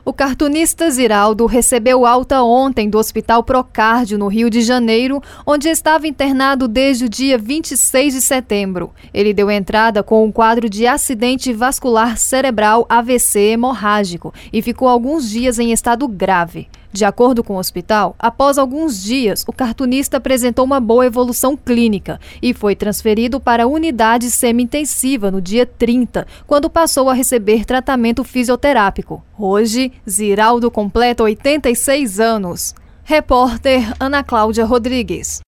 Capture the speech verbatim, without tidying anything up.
O cartunista Ziraldo recebeu alta ontem do Hospital Procárdio, no Rio de Janeiro, onde estava internado desde o dia vinte e seis de setembro. Ele deu entrada com um quadro de acidente vascular cerebral A V C hemorrágico e ficou alguns dias em estado grave. De acordo com o hospital, após alguns dias, o cartunista apresentou uma boa evolução clínica e foi transferido para a unidade semi-intensiva no dia trinta, quando passou a receber tratamento fisioterápico. Hoje, Ziraldo completa oitenta e seis anos. Repórter Ana Cláudia Rodrigues.